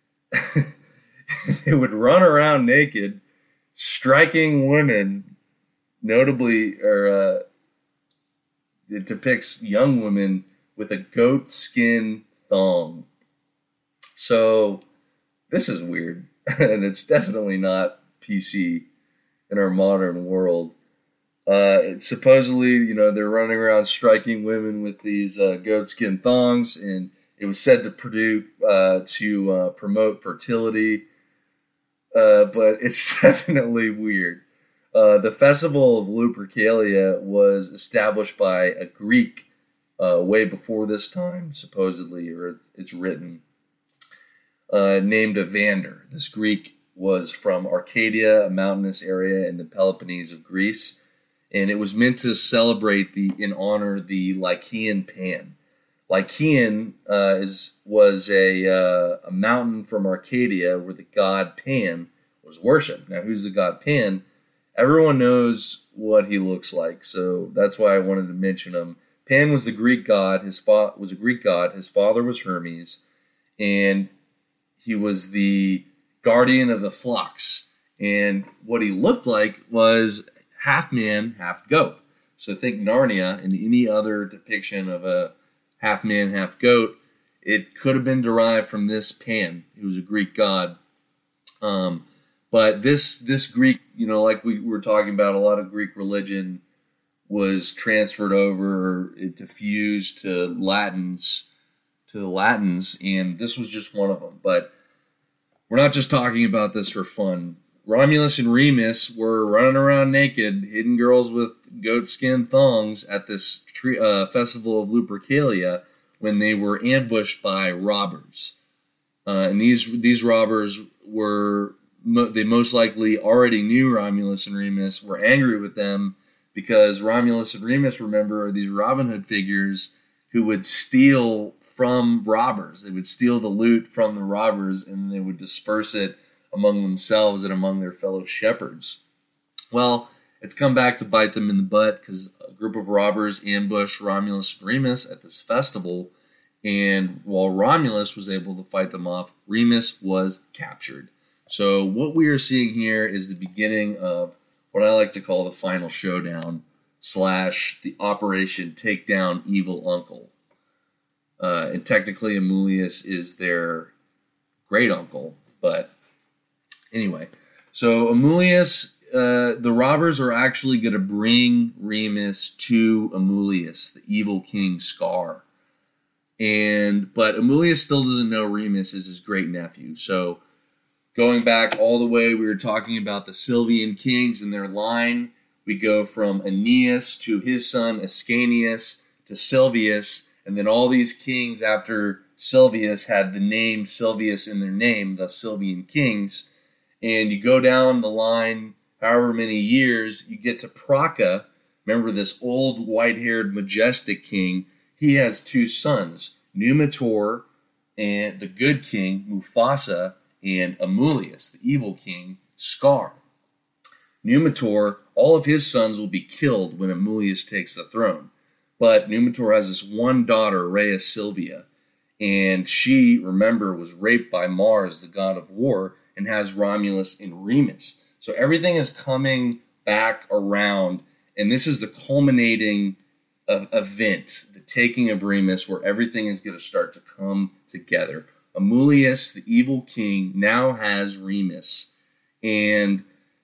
they would run around naked, striking women, notably, or it depicts young women with a goat skin thong. So this is weird, and it's definitely not PC in our modern world. It's supposedly, they're running around striking women with these goatskin thongs, and it was said to promote fertility. But it's definitely weird. The festival of Lupercalia was established by a Greek way before this time, supposedly, or it's written, named Evander. This Greek was from Arcadia, a mountainous area in the Peloponnese of Greece, and it was meant to celebrate in honor the Lycaean Pan. Lycaean was a mountain from Arcadia where the god Pan was worshipped. Now, who's the god Pan? Everyone knows what he looks like, so that's why I wanted to mention him. Pan was the Greek god. Was a Greek god. His father was Hermes, and he was the guardian of the flocks. And what he looked like was half man, half goat. So think Narnia and any other depiction of a half man, half goat. It could have been derived from this Pan. He was a Greek god. But this Greek, like we were talking about, a lot of Greek religion was transferred over, or it diffused to the Latins, and this was just one of them. But we're not just talking about this for fun. Romulus and Remus were running around naked, hitting girls with goatskin thongs at this festival of Lupercalia when they were ambushed by robbers. And these robbers they most likely already knew Romulus and Remus, were angry with them because Romulus and Remus, remember, are these Robin Hood figures who would steal from robbers. They would steal the loot from the robbers, and they would disperse it among themselves and among their fellow shepherds. Well, it's come back to bite them in the butt because a group of robbers ambushed Romulus and Remus at this festival, and while Romulus was able to fight them off, Remus was captured. So what we are seeing here is the beginning of what I like to call the final showdown / the Operation Takedown Evil Uncle. And technically Amulius is their great uncle, but anyway. So Amulius, the robbers are actually going to bring Remus to Amulius, the evil king Scar. But Amulius still doesn't know Remus is his great nephew. So going back all the way, we were talking about the Silvian kings and their line. We go from Aeneas to his son Ascanius to Silvius, and then all these kings after Silvius had the name Silvius in their name, the Silvian kings. And you go down the line, however many years, you get to Praca. Remember this old white-haired majestic king. He has two sons, Numitor and the good king, Mufasa, and Amulius, the evil king, Scar. Numitor, all of his sons will be killed when Amulius takes the throne. But Numitor has this one daughter, Rhea Silvia, and she, remember, was raped by Mars, the god of war, and has Romulus and Remus. So everything is coming back around, and this is the culminating event, the taking of Remus, where everything is going to start to come together. Amulius, the evil king, now has Remus. And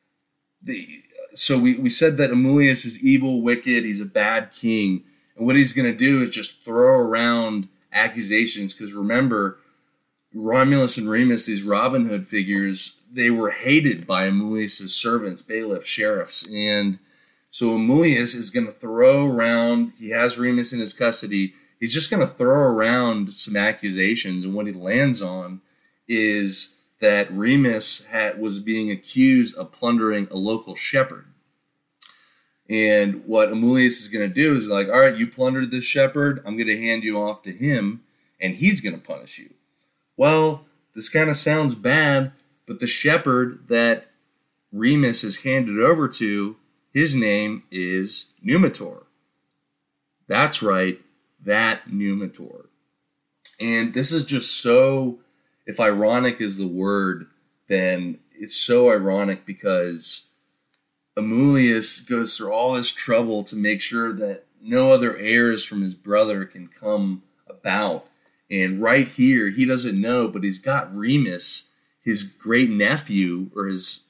so we said that Amulius is evil, wicked, he's a bad king. And what he's going to do is just throw around accusations, because remember, Romulus and Remus, these Robin Hood figures, they were hated by Amulius' servants, bailiffs, sheriffs. And so Amulius is going to throw around, he has Remus in his custody, he's just going to throw around some accusations, and what he lands on is that Remus was being accused of plundering a local shepherd. And what Amulius is going to do is like, all right, you plundered this shepherd. I'm going to hand you off to him, and he's going to punish you. Well, this kind of sounds bad, but the shepherd that Remus is handed over to, his name is Numitor. That's right, that Numitor. And this is just so, if ironic is the word, then it's so ironic because Amulius goes through all this trouble to make sure that no other heirs from his brother can come about. And right here, he doesn't know, but he's got Remus, his great nephew, or his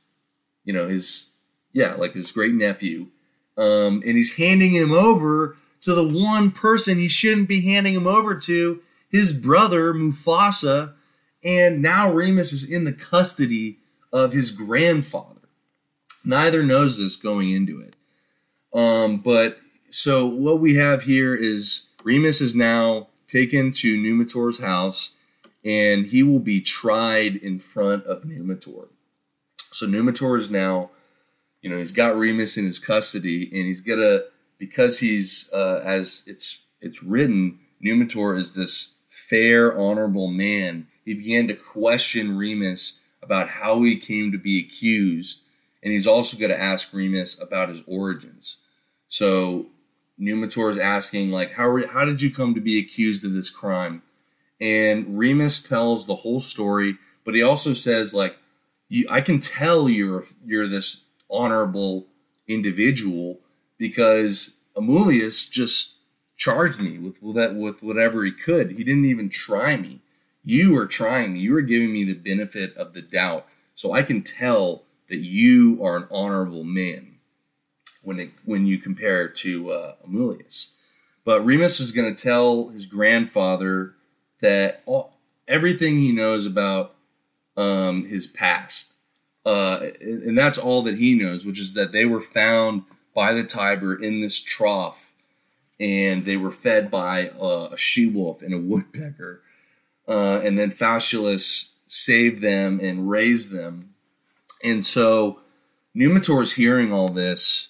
great nephew, and he's handing him over to the one person he shouldn't be handing him over to, his brother Mufasa, and now Remus is in the custody of his grandfather. Neither knows this going into it. But so what we have here is Remus is now taken to Numitor's house, and he will be tried in front of Numitor. So Numitor is now, he's got Remus in his custody, and he's gonna, because he's as it's written, Numitor is this fair, honorable man. He began to question Remus about how he came to be accused, and he's also going to ask Remus about his origins. So Numitor is asking, like, how did you come to be accused of this crime? And Remus tells the whole story, but he also says, like, I can tell you're this honorable individual because Amulius just charged me with whatever he could. He didn't even try me. You were trying me. You were giving me the benefit of the doubt. So I can tell that you are an honorable man when you compare it to Amulius. But Remus is going to tell his grandfather that everything he knows about his past. And that's all that he knows, which is that they were found by the Tiber in this trough, and they were fed by a she-wolf and a woodpecker. And then Faustulus saved them and raised them. And so Numitor is hearing all this,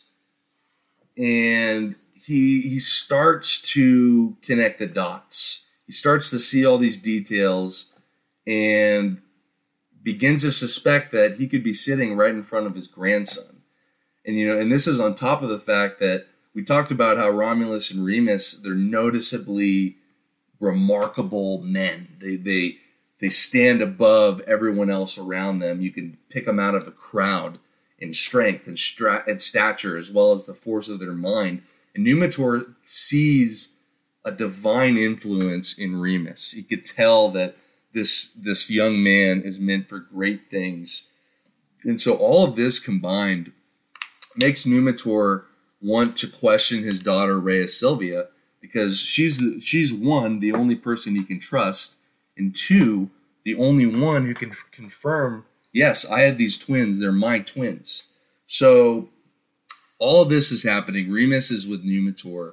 and he starts to connect the dots. He starts to see all these details and begins to suspect that he could be sitting right in front of his grandson. And this is on top of the fact that we talked about how Romulus and Remus, they're noticeably remarkable men. They stand above everyone else around them. You can pick them out of a crowd in strength and stature, as well as the force of their mind. And Numitor sees a divine influence in Remus. He could tell that this young man is meant for great things. And so all of this combined makes Numitor want to question his daughter Rhea Silvia, because she's one, the only person he can trust, and two, the only one who can confirm, yes, I had these twins, they're my twins. So all of this is happening. Remus is with Numitor.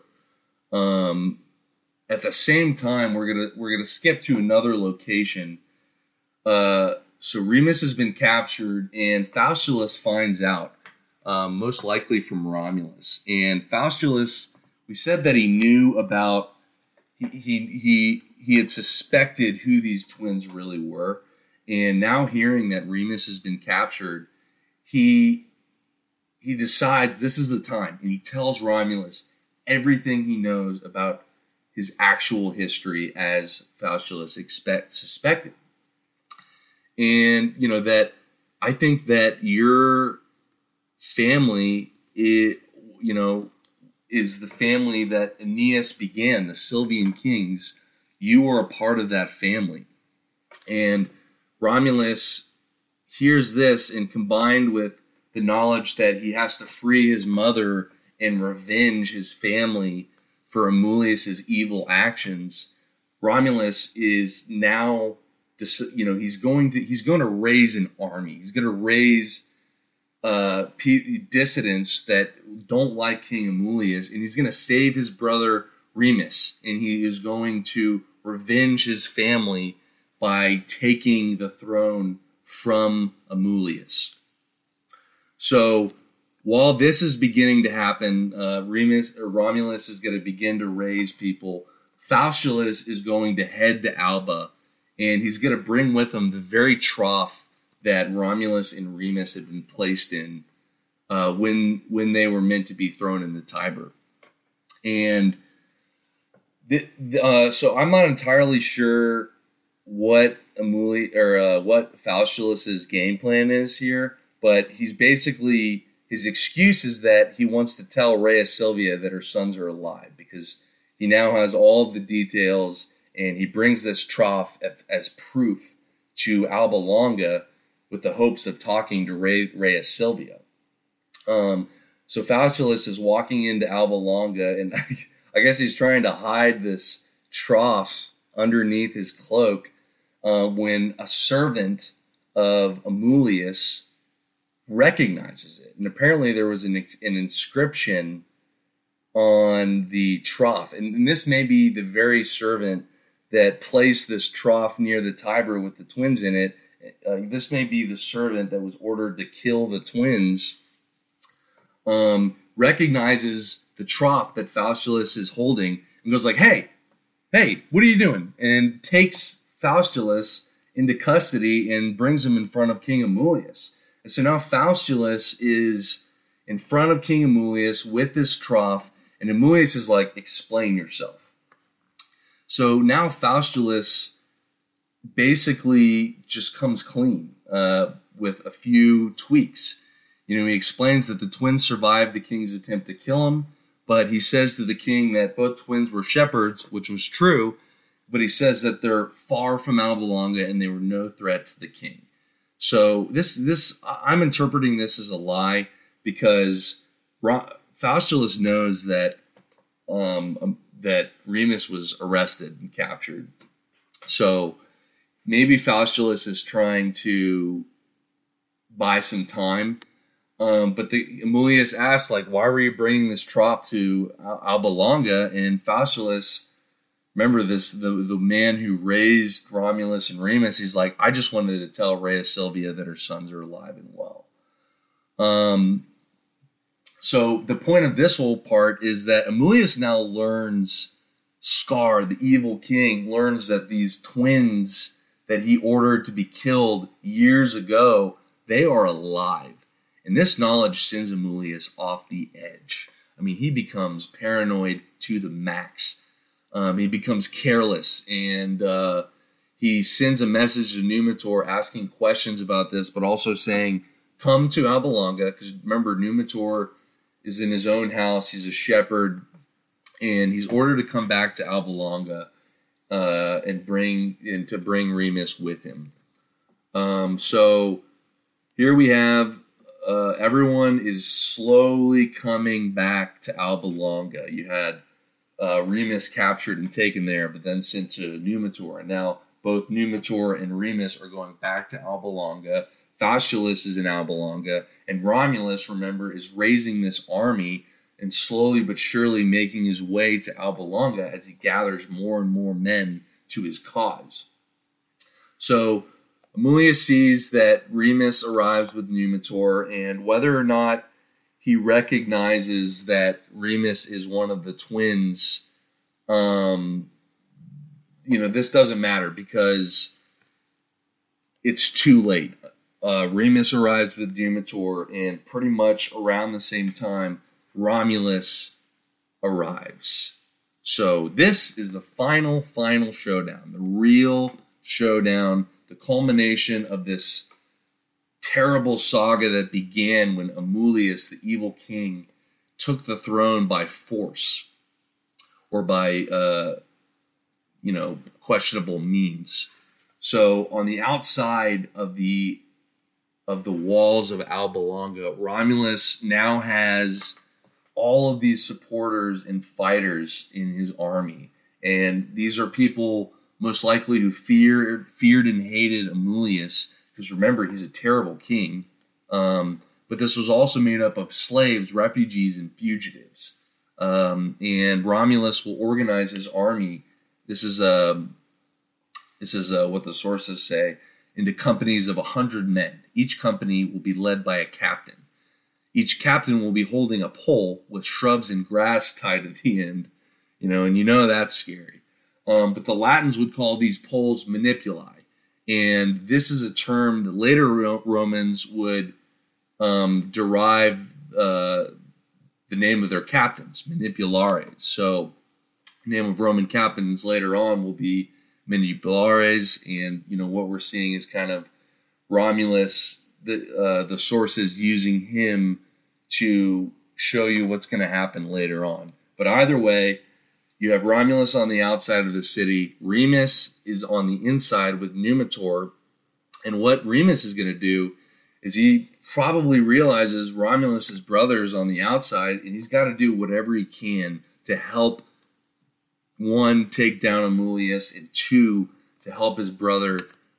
At the same time, we're gonna skip to another location. So Remus has been captured, and Faustulus finds out, most likely from Romulus. And Faustulus, we said that he knew about. He had suspected who these twins really were, and now hearing that Remus has been captured, he decides this is the time, and he tells Romulus everything he knows about his actual history as Faustulus suspected. And, that I think that your family is the family that Aeneas began, the Silvian kings. You are a part of that family. And Romulus hears this, and combined with the knowledge that he has to free his mother and revenge his family for Amulius's evil actions, Romulus is now, he's going to raise an army. He's going to raise dissidents that don't like King Amulius, and he's going to save his brother Remus, and he is going to revenge his family by taking the throne from Amulius. So while this is beginning to happen, Romulus is going to begin to raise people. Faustulus is going to head to Alba, and he's going to bring with him the very trough that Romulus and Remus had been placed in when they were meant to be thrown in the Tiber. And so I'm not entirely sure what what Faustulus's game plan is here, but he's basically, his excuse is that he wants to tell Rhea Silvia that her sons are alive, because he now has all the details, and he brings this trough as proof to Alba Longa with the hopes of talking to Rhea Silvia. So Faustulus is walking into Alba Longa, and I guess he's trying to hide this trough underneath his cloak when a servant of Amulius recognizes it. And apparently there was an inscription on the trough. And this may be the very servant that placed this trough near the Tiber with the twins in it. This may be the servant that was ordered to kill the twins. Recognizes the trough that Faustulus is holding and goes like, hey, what are you doing? And takes Faustulus into custody and brings him in front of King Amulius. And so now Faustulus is in front of King Amulius with this trough, and Amulius is like, explain yourself. So now Faustulus basically just comes clean with a few tweaks. He explains that the twins survived the king's attempt to kill him, but he says to the king that both twins were shepherds, which was true, but he says that they're far from Alba Longa and they were no threat to the king. So I'm interpreting this as a lie, because Faustulus knows that that Remus was arrested and captured. So maybe Faustulus is trying to buy some time. But Amulius asked, like, why were you bringing this trough to Alba Longa? And Faustulus, remember this, the man who raised Romulus and Remus, he's like, I just wanted to tell Rhea Silvia that her sons are alive and well. So the point of this whole part is that Amulius now learns, Scar, the evil king, learns that these twins that he ordered to be killed years ago, they are alive. And this knowledge sends Amulius off the edge. I mean, he becomes paranoid to the max. He becomes careless, and he sends a message to Numitor asking questions about this, but also saying, come to Alba Longa, because remember, Numitor is in his own house. He's a shepherd, and he's ordered to come back to Alba Longa and to bring Remus with him. So here we have everyone is slowly coming back to Alba Longa. You had Remus captured and taken there, but then sent to Numitor. And now both Numitor and Remus are going back to Alba Longa. Faustulus is in Alba Longa. And Romulus, remember, is raising this army and slowly but surely making his way to Alba Longa as he gathers more and more men to his cause. So Amulius sees that Remus arrives with Numitor, and whether or not he recognizes that Remus is one of the twins, this doesn't matter because it's too late. Remus arrives with Numitor, and pretty much around the same time, Romulus arrives. So this is the final showdown, the real showdown, the culmination of this terrible saga that began when Amulius, the evil king, took the throne by force or by, questionable means. So on the outside of the walls of Alba Longa, Romulus now has all of these supporters and fighters in his army. And these are people most likely who feared and hated Amulius, because remember, he's a terrible king. But this was also made up of slaves, refugees, and fugitives. And Romulus will organize his army. This is what the sources say. into companies of 100 men. Each company will be led by a captain. Each captain will be holding a pole with shrubs and grass tied at the end, and that's scary. But the Latins would call these poles manipuli. And this is a term that later Romans would derive the name of their captains, manipulares. So the name of Roman captains later on will be manipulares. And, what we're seeing is kind of Romulus, the sources using him to show you what's going to happen later on. But either way, you have Romulus on the outside of the city. Remus is on the inside with Numitor. And what Remus is going to do is he probably realizes Romulus' brother is on the outside, and he's got to do whatever he can to help, one, take down Amulius, and two, to help his brother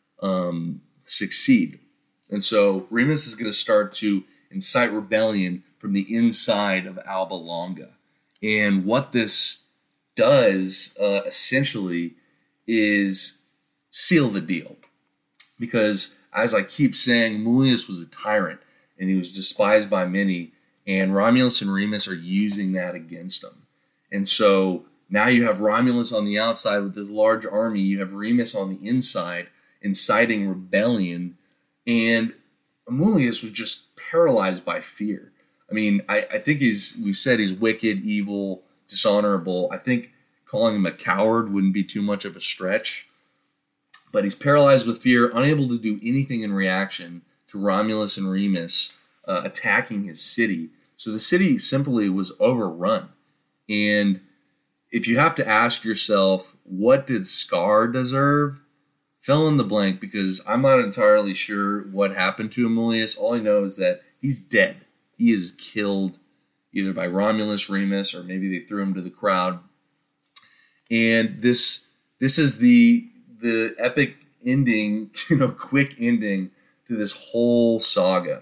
succeed. And so Remus is going to start to incite rebellion from the inside of Alba Longa. And what this does essentially is seal the deal, because as I keep saying, Amulius was a tyrant and he was despised by many, and Romulus and Remus are using that against him. And so now you have Romulus on the outside with this large army, you have Remus on the inside inciting rebellion, and Amulius was just paralyzed by fear. I mean, I think we've said he's wicked, evil, dishonorable. I think calling him a coward wouldn't be too much of a stretch. But he's paralyzed with fear, unable to do anything in reaction to Romulus and Remus attacking his city. So the city simply was overrun. And if you have to ask yourself, what did Scar deserve? Fill in the blank, because I'm not entirely sure what happened to Amulius. All I know is that he's dead. He is killed either by Romulus, Remus, or maybe they threw him to the crowd. And this is the epic ending, quick ending to this whole saga.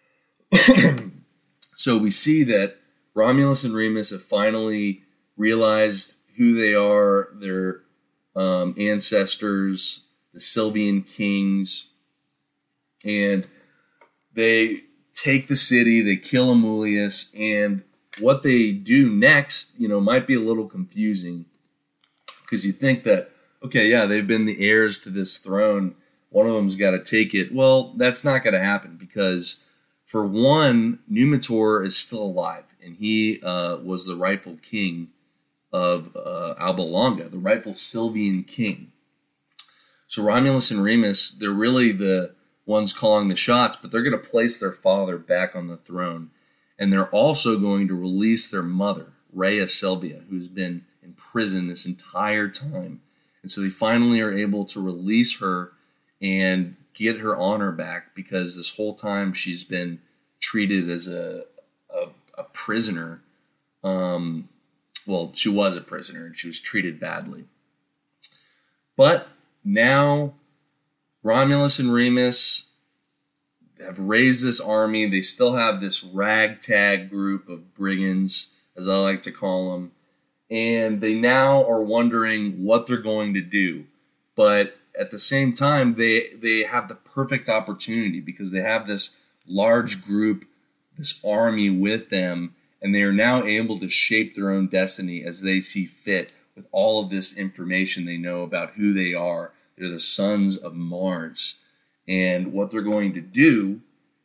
So we see that Romulus and Remus have finally realized who they are, their ancestors, the Silvian kings, and they take the city, they kill Amulius, and what they do next, might be a little confusing, because you think that, okay, yeah, they've been the heirs to this throne, one of them's got to take it. Well, that's not going to happen, because for one, Numitor is still alive, and he was the rightful king of Alba Longa, the rightful Silvian king. So Romulus and Remus, they're really the ones calling the shots, but they're going to place their father back on the throne. And they're also going to release their mother, Rhea Silvia, who's been in prison this entire time. And so they finally are able to release her and get her honor back, because this whole time she's been treated as a prisoner. Well, she was a prisoner and she was treated badly. But now Romulus and Remus have raised this army. They still have this ragtag group of brigands, as I like to call them. And they now are wondering what they're going to do. But at the same time, they have the perfect opportunity, because they have this large group, this army with them, and they are now able to shape their own destiny as they see fit with all of this information they know about who they are. They're the sons of Mars. And what they're going to do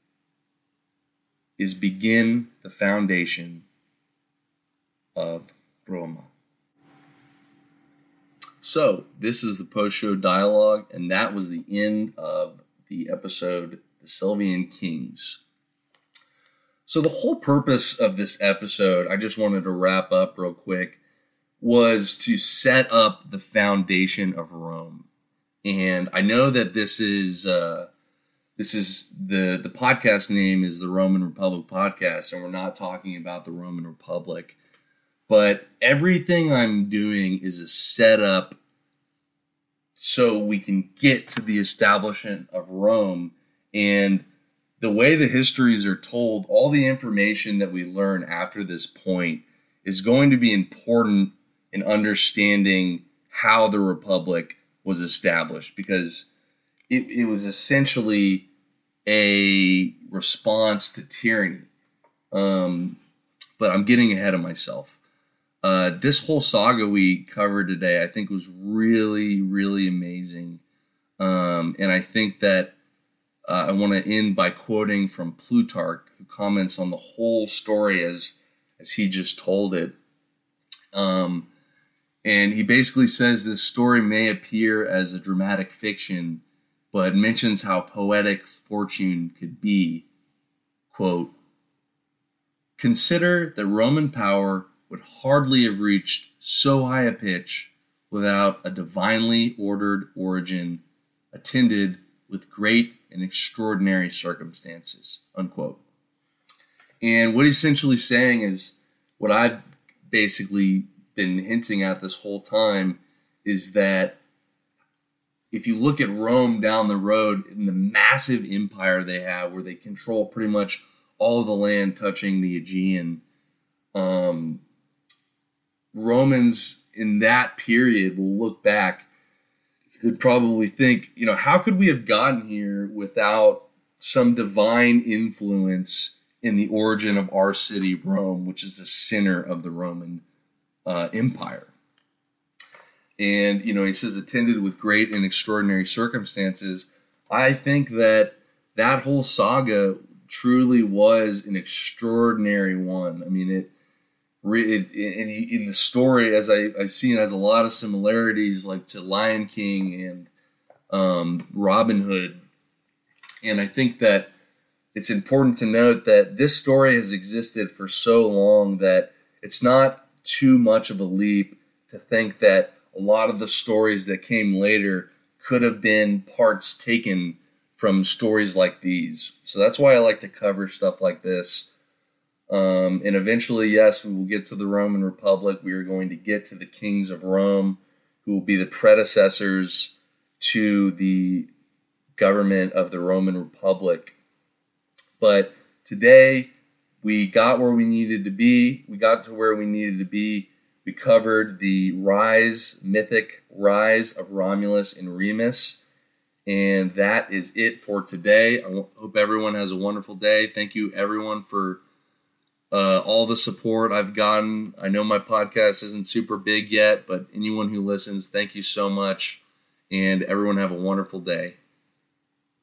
is begin the foundation of Roma. So, this is the post-show dialogue, and that was the end of the episode, The Silvian Kings. So the whole purpose of this episode, I just wanted to wrap up real quick, was to set up the foundation of Rome. And I know that this is the podcast name is the Roman Republic Podcast, and we're not talking about the Roman Republic. But everything I'm doing is a setup so we can get to the establishment of Rome. And the way the histories are told, all the information that we learn after this point is going to be important in understanding how the Republic was established. Because it was essentially a response to tyranny. But I'm getting ahead of myself. This whole saga we covered today, I think, was really, really amazing. And I think that I want to end by quoting from Plutarch, who comments on the whole story as he just told it. And he basically says this story may appear as a dramatic fiction, but mentions how poetic fortune could be. Quote, "Consider that Roman power would hardly have reached so high a pitch without a divinely ordered origin attended with great and extraordinary circumstances," unquote. And what he's essentially saying is what I've basically been hinting at this whole time, is that if you look at Rome down the road and the massive empire they have, where they control pretty much all the land touching the Aegean, Romans in that period will look back and probably think, how could we have gotten here without some divine influence in the origin of our city, Rome, which is the center of the Roman Empire. And, he says, attended with great and extraordinary circumstances. I think that whole saga truly was an extraordinary one. I mean, in the story, as I've seen, has a lot of similarities, like to Lion King and Robin Hood. And I think that it's important to note that this story has existed for so long that it's not too much of a leap to think that a lot of the stories that came later could have been parts taken from stories like these. So that's why I like to cover stuff like this. And eventually, yes, we will get to the Roman Republic. We are going to get to the kings of Rome, who will be the predecessors to the government of the Roman Republic. But today, we got where we needed to be. We got to where we needed to be. We covered the mythic rise of Romulus and Remus. And that is it for today. I hope everyone has a wonderful day. Thank you, everyone, for all the support I've gotten. I know my podcast isn't super big yet, but anyone who listens, thank you so much. And everyone have a wonderful day.